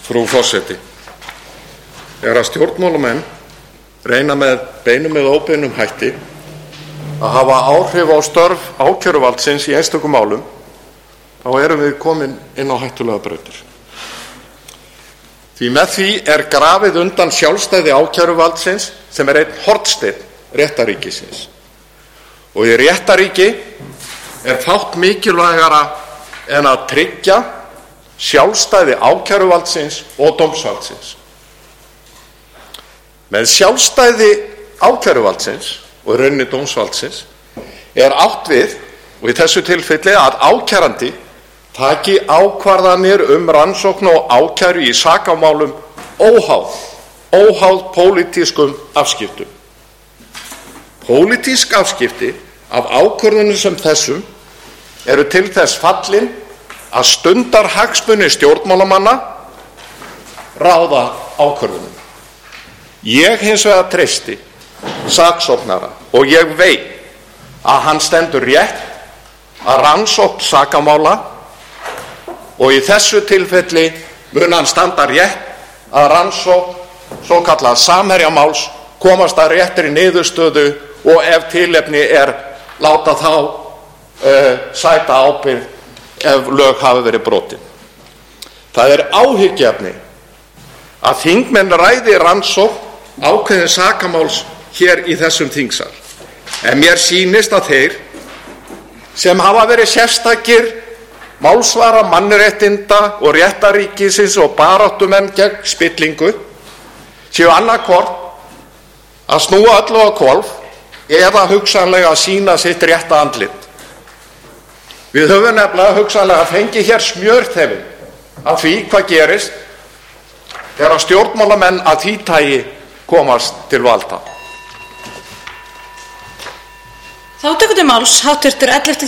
Frú forseti, þegar stjórnmálamenn reyna með beinum eða óbeinum hætti að hafa áhrif á störf ákæruvaldsins í einstökum málum, þá erum við komin inn á hættulega brautir. Því með því er grafið undan sjálfstæði ákæruvaldsins sem er einn hornsteinn réttaríkisins. Og í réttaríki er fátt mikilvægara en að tryggja sjálfstæði ákæruvaldsins og dómsvaldsins. Með sjálfstæði ákæruvaldsins og í rauninni dómsvaldsins er átt við, og í þessu tilfelli, að ákærandi taki ákvarðanir rannsókn og ákæru í sakamálum óháð pólitískum afskiptum. Pólitísk afskipti af ákvörðunum sem þessum eru til þess fallin að stundarhagsmuni stjórnmálamanna ráða ákvörðunum. Ég hins vegar treysti saksóknara og ég veit að hann stendur rétt að rannsókn sakamála og í þessu tilfelli mun hann standa rétt að rannsókn svokallað samherjamáls komast að réttri niðurstöðu og ef tilefni er láta þá sæta ábyrgð ef lög hafi verið brotin. Það er áhyggjuefni að þingmenn ræði rannsókn ákveðins sakamáls hér í þessum þingsal. En mér sýnist að þeir sem hafa verið sérstakir málsvara mannréttinda og réttaríkisins og baráttumenn gegn spillingu séu annaðhvort að snúa öllu á hvolf eða hugsanlega að sýna sitt rétta andlit. Við höfum nefnilega hugsanlega fengið hér smjörþefinn af því hvað gerist þegar stjórnmálamenn af því tagi komast til valda. Þá tekur til máls hv. 11.